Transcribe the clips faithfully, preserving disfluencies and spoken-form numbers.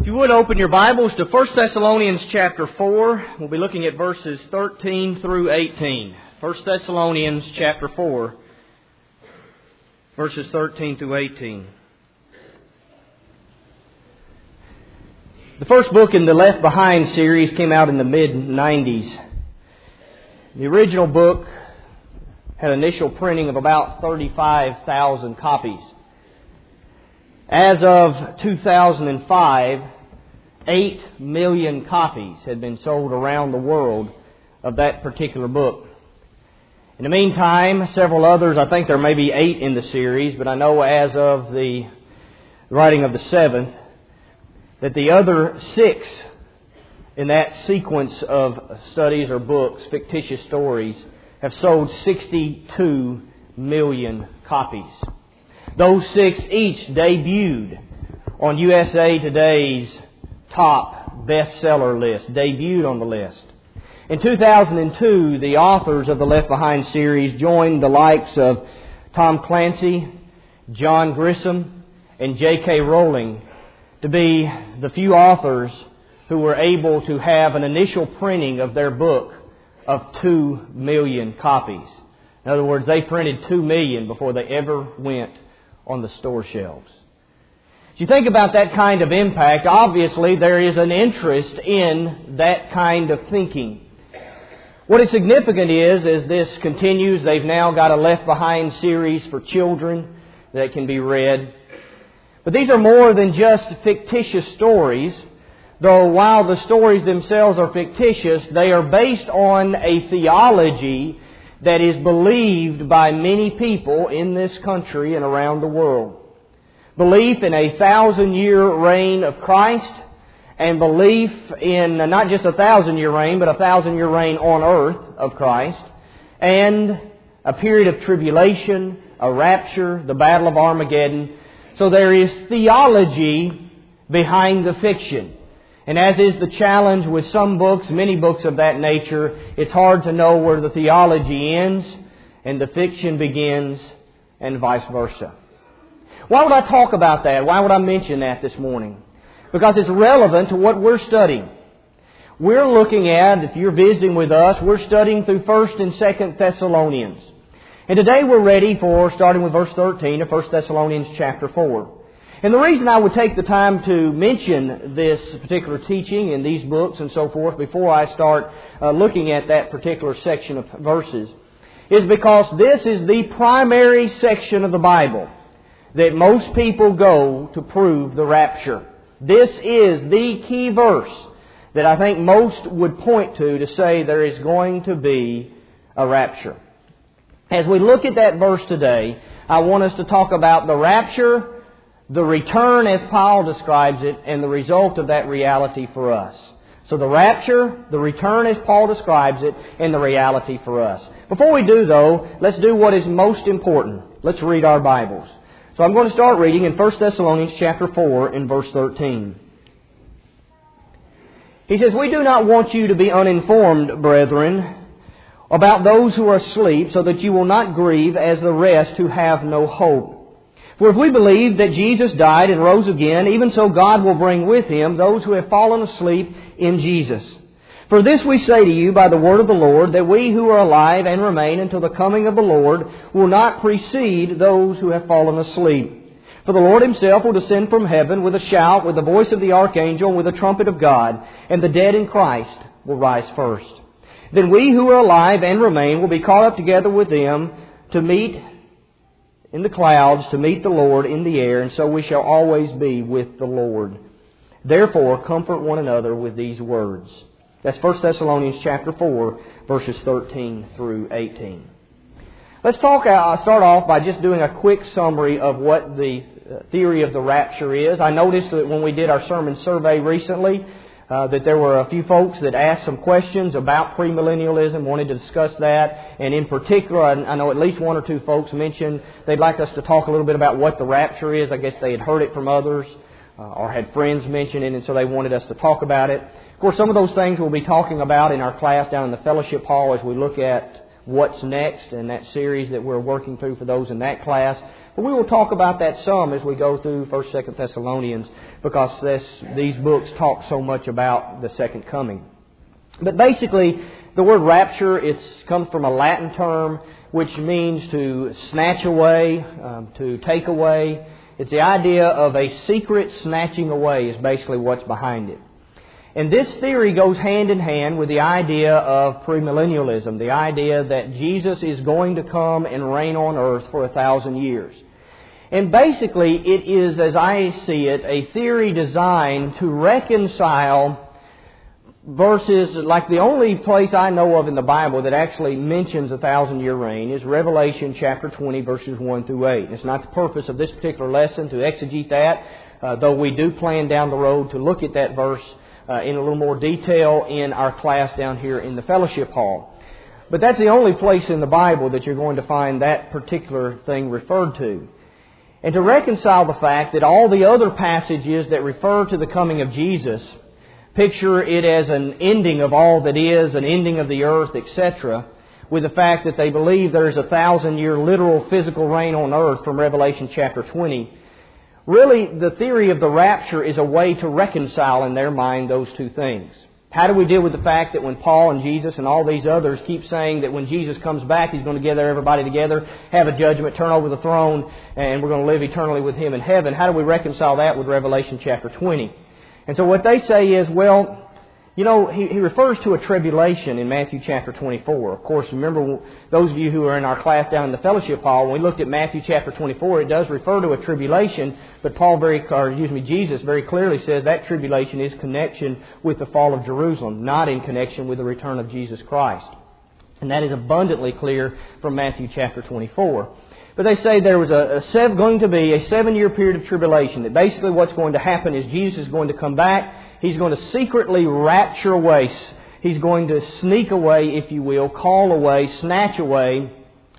If you would open your Bibles to First Thessalonians chapter four, we'll be looking at verses thirteen through eighteen. First Thessalonians chapter four, verses thirteen through eighteen. The first book in the Left Behind series came out in the mid nineties. The original book had initial printing of about thirty-five thousand copies. As of two thousand five, eight million copies had been sold around the world of that particular book. In the meantime, several others, I think there may be eight in the series, but I know as of the writing of the seventh, that the other six in that sequence of studies or books, fictitious stories, have sold sixty-two million copies. Those six each debuted on U S A Today's top bestseller list, debuted on the list. In two thousand two, the authors of the Left Behind series joined the likes of Tom Clancy, John Grisham, and J K Rowling to be the few authors who were able to have an initial printing of their book of two million copies. In other words, they printed two million before they ever went on the store shelves. If you think about that kind of impact, obviously there is an interest in that kind of thinking. What is significant is, as this continues, they've now got a Left Behind series for children that can be read. But these are more than just fictitious stories, though while the stories themselves are fictitious, they are based on a theology that is believed by many people in this country and around the world. Belief in a thousand-year reign of Christ, and belief in not just a thousand-year reign, but a thousand-year reign on earth of Christ, and a period of tribulation, a rapture, the Battle of Armageddon. So there is theology behind the fiction. And as is the challenge with some books, many books of that nature, it's hard to know where the theology ends and the fiction begins, and vice versa. Why would I talk about that? Why would I mention that this morning? Because it's relevant to what we're studying. We're looking at, if you're visiting with us, we're studying through First and Second Thessalonians. And today we're ready for, starting with verse thirteen of First Thessalonians chapter four. And the reason I would take the time to mention this particular teaching in these books and so forth before I start uh, looking at that particular section of verses is because this is the primary section of the Bible that most people go to prove the rapture. This is the key verse that I think most would point to to say there is going to be a rapture. As we look at that verse today, I want us to talk about the rapture, the return as Paul describes it, and the result of that reality for us. So the rapture, the return as Paul describes it, and the reality for us. Before we do though, let's do what is most important. Let's read our Bibles. So I'm going to start reading in First Thessalonians chapter four and verse thirteen. He says, "We do not want you to be uninformed, brethren, about those who are asleep, so that you will not grieve as the rest who have no hope. For if we believe that Jesus died and rose again, even so God will bring with Him those who have fallen asleep in Jesus. For this we say to you by the word of the Lord, that we who are alive and remain until the coming of the Lord will not precede those who have fallen asleep. For the Lord Himself will descend from heaven with a shout, with the voice of the archangel, and with the trumpet of God, and the dead in Christ will rise first. Then we who are alive and remain will be caught up together with them to meet in the clouds, to meet the Lord in the air, and so we shall always be with the Lord. Therefore, comfort one another with these words." That's First Thessalonians chapter four, verses thirteen through eighteen. Let's talk. I'll start off by just doing a quick summary of what the theory of the rapture is. I noticed that when we did our sermon survey recently, uh, that there were a few folks that asked some questions about premillennialism, wanted to discuss that, and in particular, I, I know at least one or two folks mentioned they'd like us to talk a little bit about what the rapture is. I guess they had heard it from others uh, or had friends mention it, and so they wanted us to talk about it. Of course, some of those things we'll be talking about in our class down in the fellowship hall as we look at What's Next and that series that we're working through for those in that class. But we will talk about that some as we go through First, Second Thessalonians, because this, these books talk so much about the second coming. But basically, the word rapture, it's comes from a Latin term which means to snatch away, um, to take away. It's the idea of a secret snatching away is basically what's behind it. And this theory goes hand in hand with the idea of premillennialism, the idea that Jesus is going to come and reign on earth for a thousand years. And basically, it is, as I see it, a theory designed to reconcile verses, like the only place I know of in the Bible that actually mentions a thousand-year reign is Revelation chapter twenty, verses one through eight. It's not the purpose of this particular lesson to exegete that, uh, though we do plan down the road to look at that verse uh, in a little more detail in our class down here in the fellowship hall. But that's the only place in the Bible that you're going to find that particular thing referred to. And to reconcile the fact that all the other passages that refer to the coming of Jesus picture it as an ending of all that is, an ending of the earth, et cetera, with the fact that they believe there's a thousand-year literal physical reign on earth from Revelation chapter twenty. Really, the theory of the rapture is a way to reconcile in their mind those two things. How do we deal with the fact that when Paul and Jesus and all these others keep saying that when Jesus comes back, He's going to gather everybody together, have a judgment, turn over the throne, and we're going to live eternally with Him in heaven? How do we reconcile that with Revelation chapter twenty? And so what they say is, well, you know, he, he refers to a tribulation in Matthew chapter twenty-four. Of course, remember, those of you who are in our class down in the fellowship hall, when we looked at Matthew chapter twenty-four, it does refer to a tribulation, but Paul very, or excuse me, Jesus very clearly says that tribulation is connection with the fall of Jerusalem, not in connection with the return of Jesus Christ. And that is abundantly clear from Matthew chapter twenty-four. But they say there was a, a seven, going to be a seven-year period of tribulation. That basically what's going to happen is Jesus is going to come back. He's going to secretly rapture away. He's going to sneak away, if you will, call away, snatch away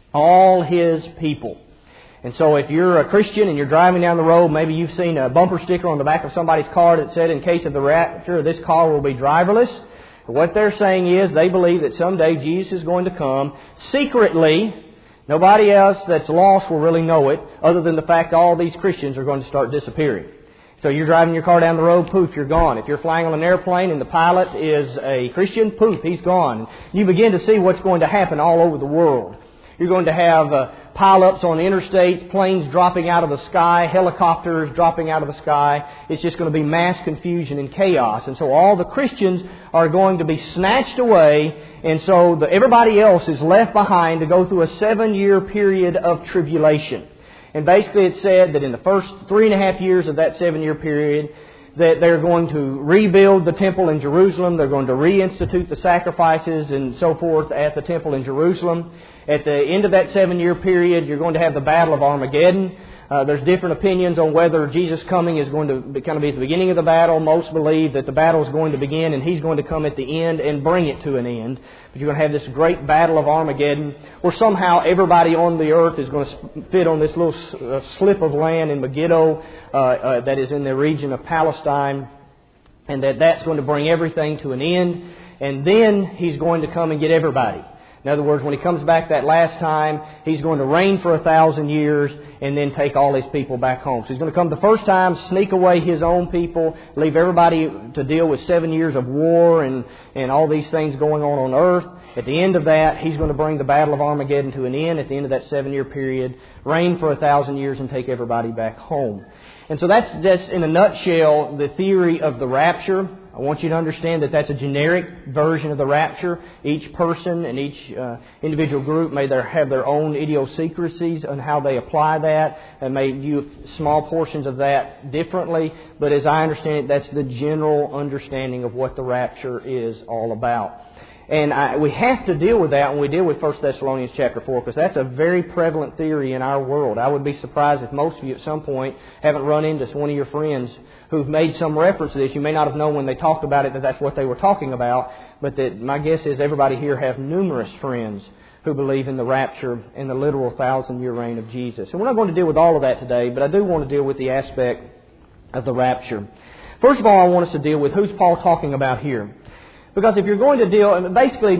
all His people. And so if you're a Christian and you're driving down the road, maybe you've seen a bumper sticker on the back of somebody's car that said, in case of the rapture, this car will be driverless. What they're saying is they believe that someday Jesus is going to come secretly. Nobody else that's lost will really know it, other than the fact all these Christians are going to start disappearing. So you're driving your car down the road, poof, you're gone. If you're flying on an airplane and the pilot is a Christian, poof, he's gone. You begin to see what's going to happen all over the world. You're going to have uh, pile-ups on the interstates, planes dropping out of the sky, helicopters dropping out of the sky. It's just going to be mass confusion and chaos. And so all the Christians are going to be snatched away, and so the, everybody else is left behind to go through a seven-year period of tribulation. And basically it said that in the first three and a half years of that seven-year period, that they're going to rebuild the temple in Jerusalem. They're going to reinstitute the sacrifices and so forth at the temple in Jerusalem. At the end of that seven-year period, you're going to have the Battle of Armageddon. Uh, there's different opinions on whether Jesus' coming is going to be, kind of be at the beginning of the battle. Most believe that the battle is going to begin and He's going to come at the end and bring it to an end. But you're going to have this great Battle of Armageddon where somehow everybody on the earth is going to fit on this little uh, slip of land in Megiddo uh, uh, that is in the region of Palestine, and that that's going to bring everything to an end. And then He's going to come and get everybody. In other words, when He comes back that last time, He's going to reign for a thousand years and then take all His people back home. So He's going to come the first time, sneak away His own people, leave everybody to deal with seven years of war and, and all these things going on on earth. At the end of that, He's going to bring the Battle of Armageddon to an end at the end of that seven-year period, reign for a thousand years and take everybody back home. And so that's, that's in a nutshell, the theory of the rapture. I want you to understand that that's a generic version of the rapture. Each person and each uh, individual group may there have their own idiosyncrasies on how they apply that and may view small portions of that differently. But as I understand it, that's the general understanding of what the rapture is all about. And I, we have to deal with that when we deal with First Thessalonians chapter four, because that's a very prevalent theory in our world. I would be surprised if most of you at some point haven't run into one of your friends who've made some reference to this. You may not have known when they talked about it that that's what they were talking about, but that my guess is everybody here have numerous friends who believe in the rapture and the literal thousand-year reign of Jesus. And we're not going to deal with all of that today, but I do want to deal with the aspect of the rapture. First of all, I want us to deal with who's Paul talking about here. Because if you're going to deal, basically,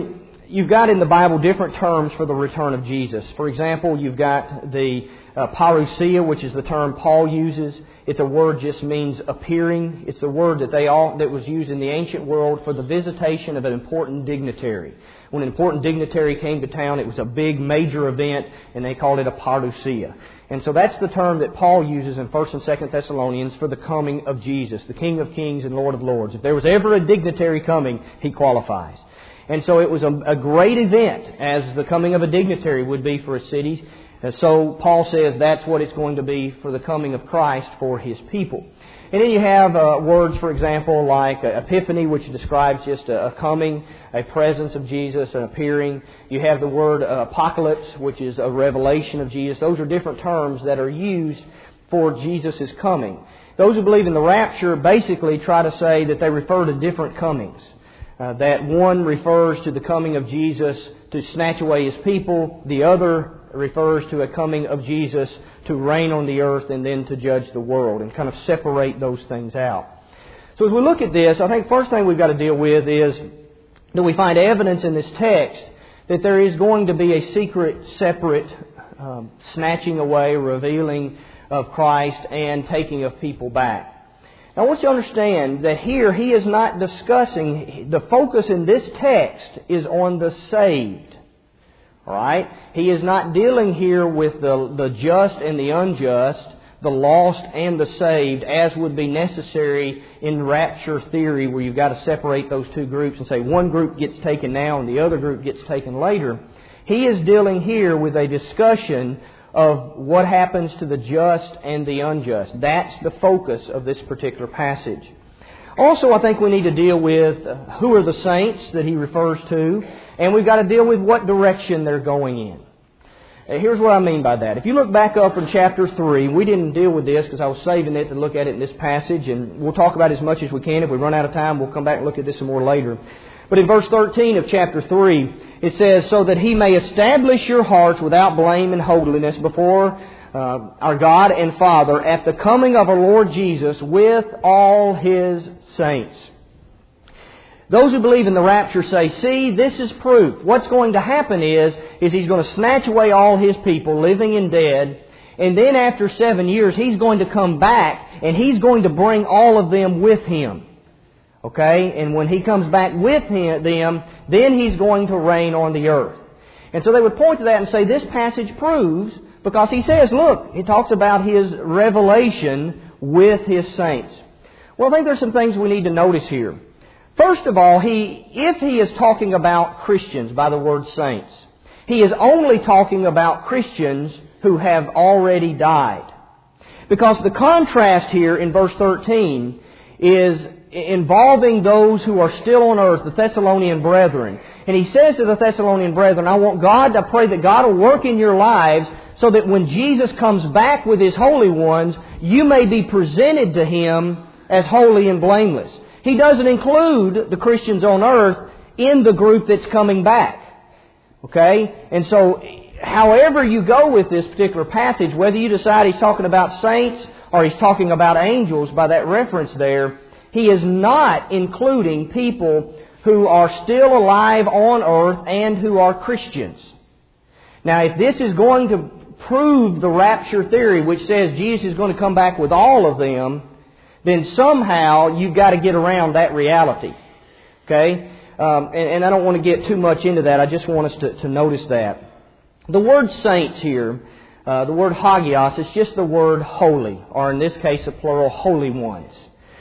you've got in the Bible different terms for the return of Jesus. For example, you've got the uh, parousia, which is the term Paul uses. It's a word just means appearing. It's the word that they all that was used in the ancient world for the visitation of an important dignitary. When an important dignitary came to town, it was a big, major event, and they called it a parousia. And so that's the term that Paul uses in First and Second Thessalonians for the coming of Jesus, the King of Kings and Lord of Lords. If there was ever a dignitary coming, he qualifies. And so it was a, a great event, as the coming of a dignitary would be for a city. And so Paul says that's what it's going to be for the coming of Christ for His people. And then you have uh, words, for example, like uh, epiphany, which describes just a, a coming, a presence of Jesus, an appearing. You have the word uh, apocalypse, which is a revelation of Jesus. Those are different terms that are used for Jesus' coming. Those who believe in the rapture basically try to say that they refer to different comings. Uh, that one refers to the coming of Jesus to snatch away His people. The other refers to a coming of Jesus to reign on the earth and then to judge the world, and kind of separate those things out. So as we look at this, I think first thing we've got to deal with is that we find evidence in this text that there is going to be a secret, separate um, snatching away, revealing of Christ and taking of people back. Now I want you to understand that here he is not discussing, the focus in this text is on the saved. All right? He is not dealing here with the, the just and the unjust, the lost and the saved, as would be necessary in rapture theory, where you've got to separate those two groups and say one group gets taken now and the other group gets taken later. He is dealing here with a discussion of what happens to the just and the unjust. That's the focus of this particular passage. Also, I think we need to deal with who are the saints that he refers to, and we've got to deal with what direction they're going in. Here's what I mean by that. If you look back up in chapter three, we didn't deal with this because I was saving it to look at it in this passage, and we'll talk about it as much as we can. If we run out of time, we'll come back and look at this some more later. But in verse thirteen of chapter three, it says, "So that He may establish your hearts without blame and holiness before uh, our God and Father at the coming of our Lord Jesus with all His saints." Those who believe in the rapture say, see, this is proof. What's going to happen is, is He's going to snatch away all His people, living and dead, and then after seven years, He's going to come back, and He's going to bring all of them with Him. Okay? And when He comes back with him, them, then He's going to reign on the earth. And so they would point to that and say, this passage proves, because He says, look, He talks about His revelation with His saints. Well, I think there's some things we need to notice here. First of all, he, if He is talking about Christians by the word saints, He is only talking about Christians who have already died. Because the contrast here in verse thirteen is involving those who are still on earth, the Thessalonian brethren. And he says to the Thessalonian brethren, I want God, I pray that God will work in your lives so that when Jesus comes back with His holy ones, you may be presented to Him as holy and blameless. He doesn't include the Christians on earth in the group that's coming back. Okay? And so, however you go with this particular passage, whether you decide He's talking about saints or He's talking about angels by that reference there, He is not including people who are still alive on earth and who are Christians. Now, if this is going to prove the rapture theory, which says Jesus is going to come back with all of them, then somehow you've got to get around that reality. Okay? Um, and, and I don't want to get too much into that. I just want us to, to notice that. The word saints here, uh, the word hagios, is just the word holy, or in this case, a plural, holy ones.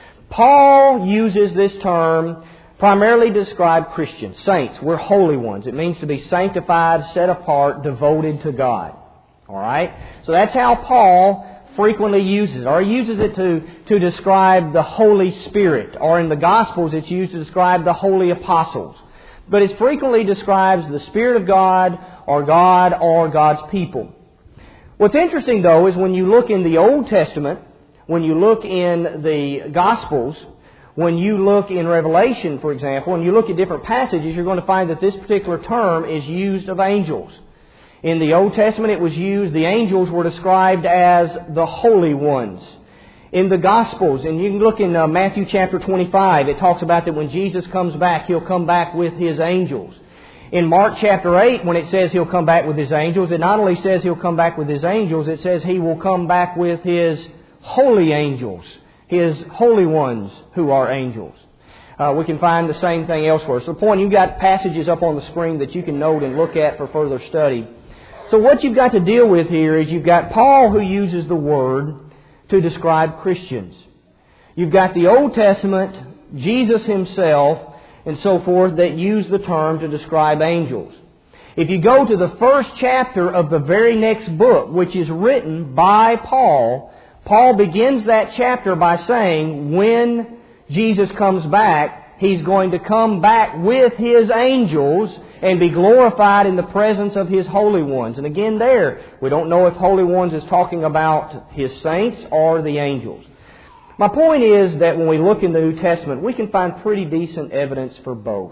Paul uses this term primarily to describe Christians. Saints, we're holy ones. It means to be sanctified, set apart, devoted to God. All right? So that's how Paul frequently uses it. Or he uses it to, to describe the Holy Spirit. Or in the Gospels, it's used to describe the holy apostles. But it frequently describes the Spirit of God, or God, or God's people. What's interesting, though, is when you look in the Old Testament, when you look in the Gospels, when you look in Revelation, for example, and you look at different passages, you're going to find that this particular term is used of angels. In the Old Testament, it was used, the angels were described as the holy ones. In the Gospels, and you can look in uh, Matthew chapter twenty-five, it talks about that when Jesus comes back, He'll come back with His angels. In Mark chapter eight, when it says He'll come back with His angels, it not only says He'll come back with His angels, it says He will come back with His holy angels, His holy ones who are angels. Uh, we can find the same thing elsewhere. So the point, you've got passages up on the screen that you can note and look at for further study. So what you've got to deal with here is you've got Paul who uses the word to describe Christians. You've got the Old Testament, Jesus Himself, and so forth that use the term to describe angels. If you go to the first chapter of the very next book, which is written by Paul, Paul begins that chapter by saying, when Jesus comes back, He's going to come back with His angels and be glorified in the presence of His holy ones. And again there, we don't know if holy ones is talking about His saints or the angels. My point is that when we look in the New Testament, we can find pretty decent evidence for both.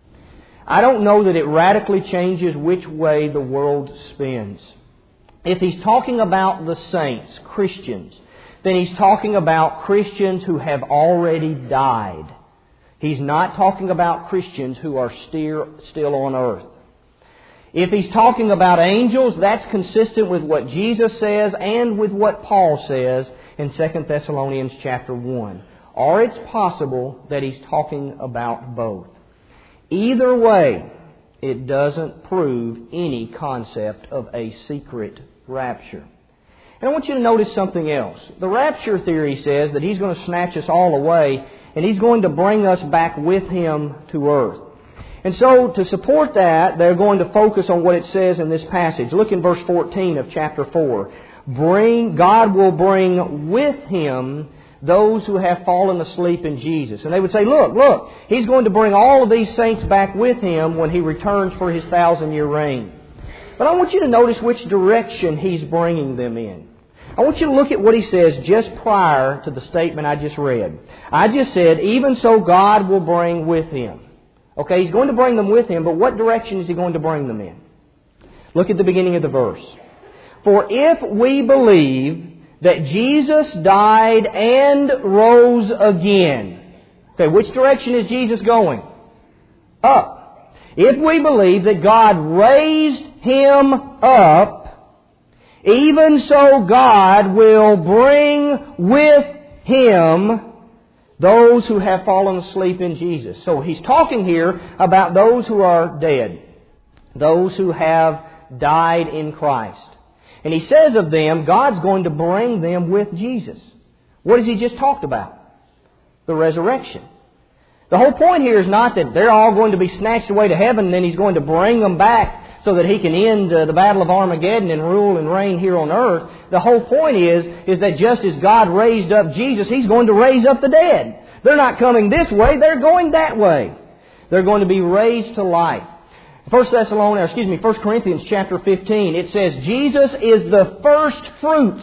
I don't know that it radically changes which way the world spins. If He's talking about the saints, Christians, then He's talking about Christians who have already died. He's not talking about Christians who are still, still on earth. If He's talking about angels, that's consistent with what Jesus says and with what Paul says in Second Thessalonians chapter one. Or it's possible that He's talking about both. Either way, it doesn't prove any concept of a secret rapture. And I want you to notice something else. The rapture theory says that He's going to snatch us all away and He's going to bring us back with Him to earth. And so, to support that, they're going to focus on what it says in this passage. Look in verse fourteen of chapter four. Bring, God will bring with Him those who have fallen asleep in Jesus. And they would say, look, look, He's going to bring all of these saints back with Him when He returns for His thousand-year reign. But I want you to notice which direction He's bringing them in. I want you to look at what He says just prior to the statement I just read. I just said, even so God will bring with Him. Okay, He's going to bring them with Him, but what direction is He going to bring them in? Look at the beginning of the verse. For if we believe that Jesus died and rose again. Okay, which direction is Jesus going? Up. If we believe that God raised Him up, even so God will bring with Him those who have fallen asleep in Jesus. So He's talking here about those who are dead. Those who have died in Christ. And He says of them, God's going to bring them with Jesus. What has He just talked about? The resurrection. The whole point here is not that they're all going to be snatched away to heaven and then He's going to bring them back so that He can end uh, the Battle of Armageddon and rule and reign here on earth. The whole point is, is that just as God raised up Jesus, He's going to raise up the dead. They're not coming this way, they're going that way. They're going to be raised to life. First Thessalonians, excuse me, First Corinthians chapter fifteen, it says Jesus is the first fruits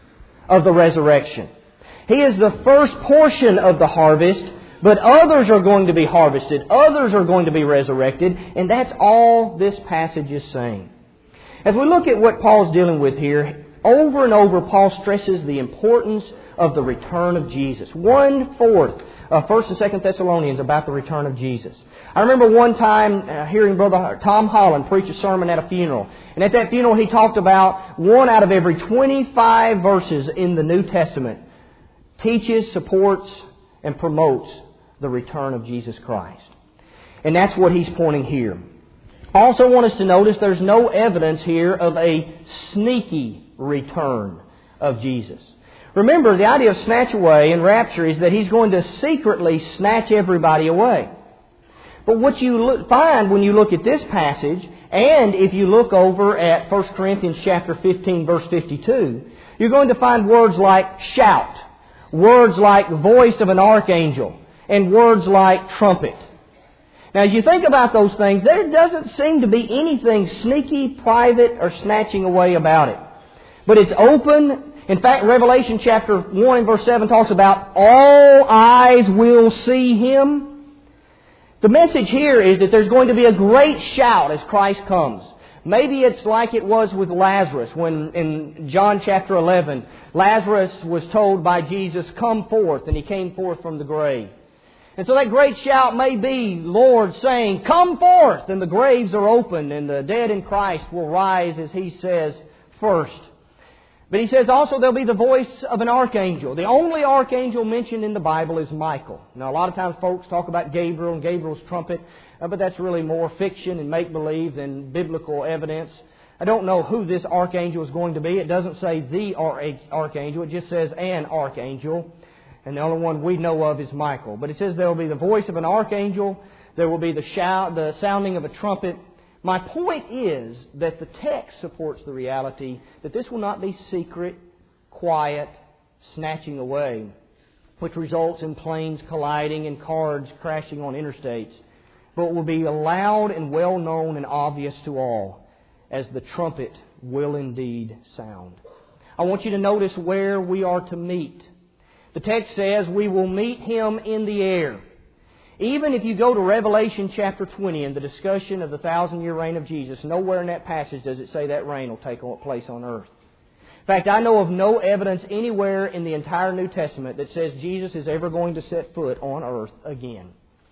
of the resurrection. He is the first portion of the harvest, but others are going to be harvested. Others are going to be resurrected, and that's all this passage is saying. As we look at what Paul's dealing with here, over and over Paul stresses the importance of the return of Jesus. One-fourth of First and Second Thessalonians about the return of Jesus. I remember one time uh, hearing Brother Tom Holland preach a sermon at a funeral. And at that funeral he talked about one out of every twenty-five verses in the New Testament teaches, supports, and promotes the return of Jesus Christ. And that's what he's pointing here. I also want us to notice there's no evidence here of a sneaky return of Jesus. Remember, the idea of snatch away and rapture is that He's going to secretly snatch everybody away. But what you look, find when you look at this passage, and if you look over at First Corinthians chapter fifteen, verse fifty-two, you're going to find words like shout, words like voice of an archangel, and words like trumpet. Now, as you think about those things, there doesn't seem to be anything sneaky, private, or snatching away about it. But it's open. In fact, Revelation chapter one and verse seven talks about all eyes will see Him. The message here is that there's going to be a great shout as Christ comes. Maybe it's like it was with Lazarus when in John chapter eleven, Lazarus was told by Jesus, come forth, and he came forth from the grave. And so that great shout may be Lord saying, "Come forth!" And the graves are opened and the dead in Christ will rise, as He says, first. But He says also there'll be the voice of an archangel. The only archangel mentioned in the Bible is Michael. Now, a lot of times folks talk about Gabriel and Gabriel's trumpet, uh, but that's really more fiction and make-believe than biblical evidence. I don't know who this archangel is going to be. It doesn't say the archangel. It just says an archangel. And the only one we know of is Michael. But it says there will be the voice of an archangel. There will be the shout, the sounding of a trumpet. My point is that the text supports the reality that this will not be secret, quiet, snatching away, which results in planes colliding and cars crashing on interstates, but will be loud and well known and obvious to all, as the trumpet will indeed sound. I want you to notice where we are to meet. The text says we will meet Him in the air. Even if you go to Revelation chapter twenty and the discussion of the thousand-year reign of Jesus, nowhere in that passage does it say that reign will take place on earth. In fact, I know of no evidence anywhere in the entire New Testament that says Jesus is ever going to set foot on earth again.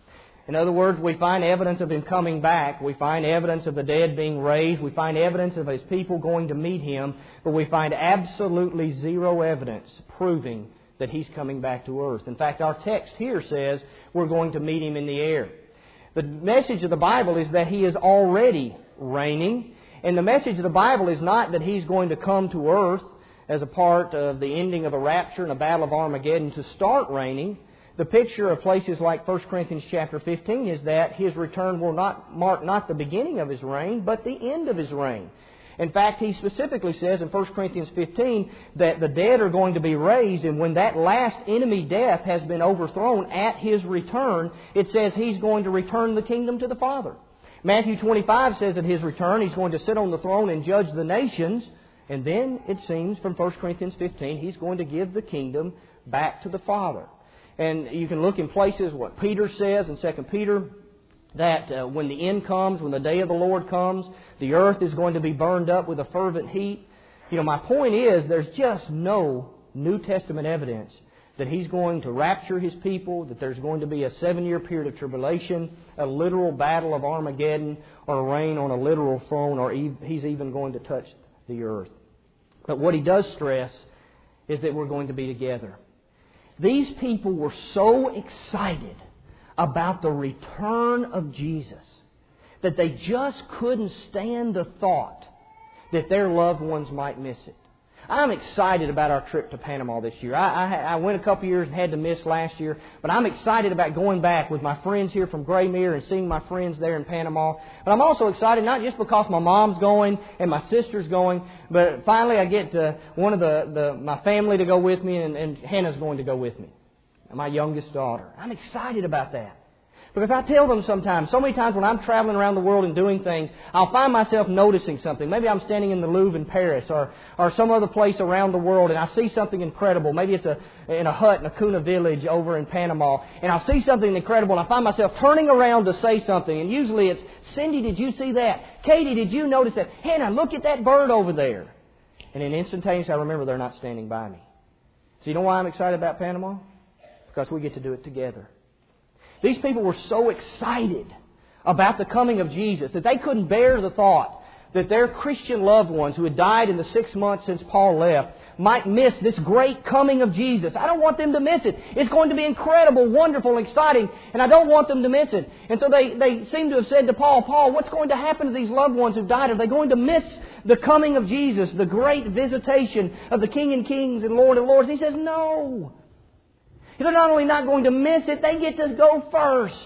In other words, we find evidence of Him coming back. We find evidence of the dead being raised. We find evidence of His people going to meet Him. But we find absolutely zero evidence proving that He's coming back to earth. In fact, our text here says we're going to meet Him in the air. The message of the Bible is that He is already reigning. And the message of the Bible is not that He's going to come to earth as a part of the ending of a rapture and a battle of Armageddon to start reigning. The picture of places like First Corinthians chapter fifteen is that His return will not mark not the beginning of His reign, but the end of His reign. In fact, He specifically says in First Corinthians fifteen that the dead are going to be raised, and when that last enemy death has been overthrown at His return, it says He's going to return the kingdom to the Father. Matthew twenty-five says at His return He's going to sit on the throne and judge the nations, and then it seems from First Corinthians fifteen He's going to give the kingdom back to the Father. And you can look in places what Peter says in Second Peter, that uh, when the end comes, when the day of the Lord comes, the earth is going to be burned up with a fervent heat. You know, my point is there's just no New Testament evidence that He's going to rapture His people, that there's going to be a seven-year period of tribulation, a literal battle of Armageddon, or a reign on a literal throne, or He's even going to touch the earth. But what He does stress is that we're going to be together. These people were so excited about the return of Jesus that they just couldn't stand the thought that their loved ones might miss it. I'm excited about our trip to Panama this year. I, I, I went a couple years and had to miss last year, but I'm excited about going back with my friends here from Graymere and seeing my friends there in Panama. But I'm also excited not just because my mom's going and my sister's going, but finally I get to one of the, the my family to go with me, and, and Hannah's going to go with me, my youngest daughter. I'm excited about that. Because I tell them sometimes, so many times when I'm traveling around the world and doing things, I'll find myself noticing something. Maybe I'm standing in the Louvre in Paris or, or some other place around the world and I see something incredible. Maybe it's a, in a hut in a Kuna village over in Panama. And I'll see something incredible and I find myself turning around to say something. And usually it's, Cindy, did you see that? Katie, did you notice that? Hannah, look at that bird over there. And then instantaneously I remember they're not standing by me. So you know why I'm excited about Panama? Because we get to do it together. These people were so excited about the coming of Jesus that they couldn't bear the thought that their Christian loved ones who had died in the six months since Paul left might miss this great coming of Jesus. I don't want them to miss it. It's going to be incredible, wonderful, exciting, and I don't want them to miss it. And so they, they seem to have said to Paul, Paul, what's going to happen to these loved ones who died? Are they going to miss the coming of Jesus, the great visitation of the King and Kings and Lord of Lords? He says, no. They're not only not going to miss it, they get to go first.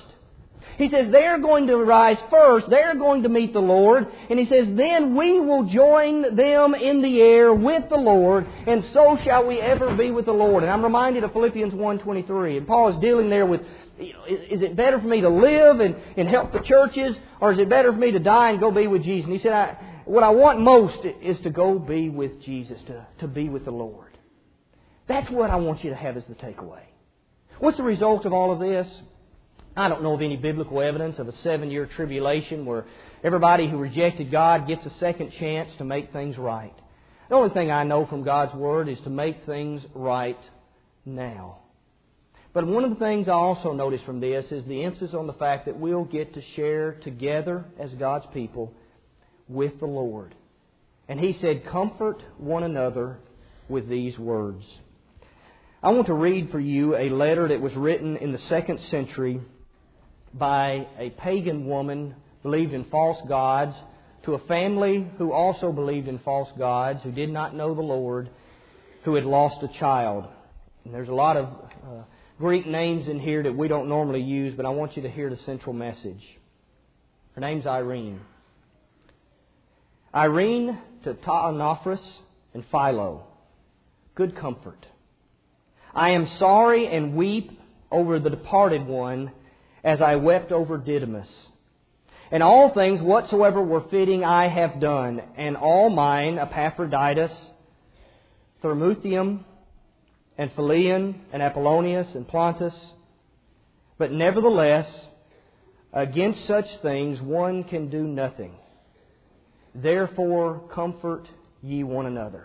He says they're going to rise first. They're going to meet the Lord. And He says, then we will join them in the air with the Lord, and so shall we ever be with the Lord. And I'm reminded of Philippians one twenty-three. And Paul is dealing there with, you know, is, is it better for me to live and, and help the churches, or is it better for me to die and go be with Jesus? And he said, I, what I want most is to go be with Jesus, to, to be with the Lord. That's what I want you to have as the takeaway. What's the result of all of this? I don't know of any biblical evidence of a seven-year tribulation where everybody who rejected God gets a second chance to make things right. The only thing I know from God's Word is to make things right now. But one of the things I also notice from this is the emphasis on the fact that we'll get to share together as God's people with the Lord. And He said, comfort one another with these words. I want to read for you a letter that was written in the second century by a pagan woman who believed in false gods to a family who also believed in false gods, who did not know the Lord, who had lost a child. And there's a lot of uh, Greek names in here that we don't normally use, but I want you to hear the central message. Her name's Irene. Irene to Taanophrus and Philo. Good comfort. I am sorry and weep over the departed one as I wept over Didymus. And all things whatsoever were fitting I have done, and all mine, Epaphroditus, Thermuthium, and Philon, and Apollonius, and Plontus. But nevertheless, against such things one can do nothing. Therefore comfort ye one another.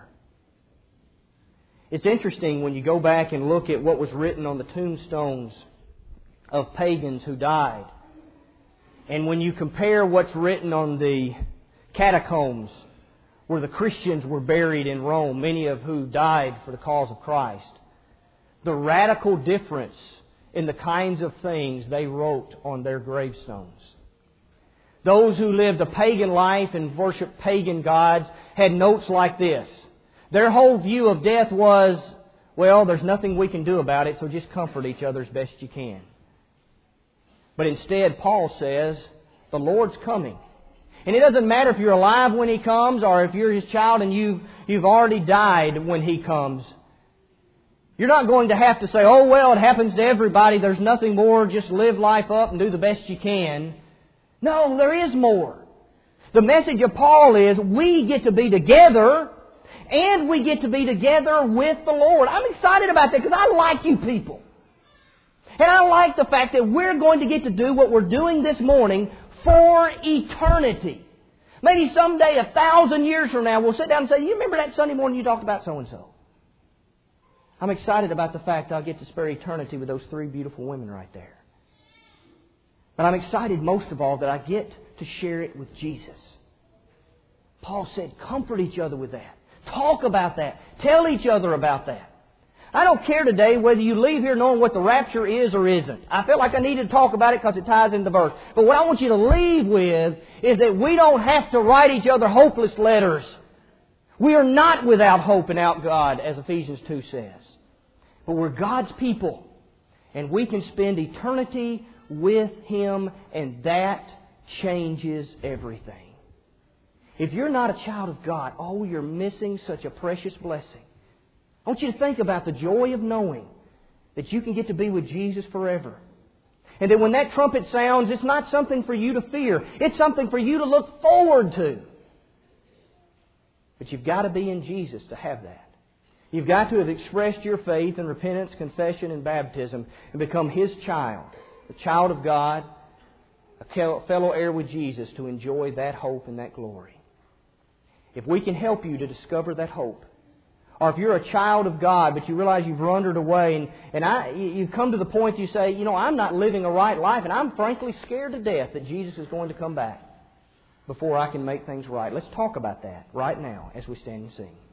It's interesting when you go back and look at what was written on the tombstones of pagans who died. And when you compare what's written on the catacombs where the Christians were buried in Rome, many of who died for the cause of Christ, the radical difference in the kinds of things they wrote on their gravestones. Those who lived a pagan life and worshiped pagan gods had notes like this. Their whole view of death was, well, there's nothing we can do about it, so just comfort each other as best you can. But instead, Paul says, the Lord's coming. And it doesn't matter if you're alive when He comes or if you're His child and you've, you've already died when He comes. You're not going to have to say, oh, well, it happens to everybody. There's nothing more. Just live life up and do the best you can. No, there is more. The message of Paul is we get to be together and we get to be together with the Lord. I'm excited about that because I like you people. And I like the fact that we're going to get to do what we're doing this morning for eternity. Maybe someday, a thousand years from now, we'll sit down and say, you remember that Sunday morning you talked about so-and-so? I'm excited about the fact I'll get to spare eternity with those three beautiful women right there. But I'm excited most of all that I get to share it with Jesus. Paul said, comfort each other with that. Talk about that. Tell each other about that. I don't care today whether you leave here knowing what the rapture is or isn't. I felt like I needed to talk about it because it ties into the verse. But what I want you to leave with is that we don't have to write each other hopeless letters. We are not without hope and out God, as Ephesians two says. But we're God's people. And we can spend eternity with Him, and that changes everything. If you're not a child of God, oh, you're missing such a precious blessing. I want you to think about the joy of knowing that you can get to be with Jesus forever. And that when that trumpet sounds, it's not something for you to fear. It's something for you to look forward to. But you've got to be in Jesus to have that. You've got to have expressed your faith in repentance, confession, and baptism and become His child, a child of God, a fellow heir with Jesus to enjoy that hope and that glory. If we can help you to discover that hope, or if you're a child of God, but you realize you've wandered away, and, and I, you've come to the point you say, you know, I'm not living a right life, and I'm frankly scared to death that Jesus is going to come back before I can make things right. Let's talk about that right now as we stand and sing.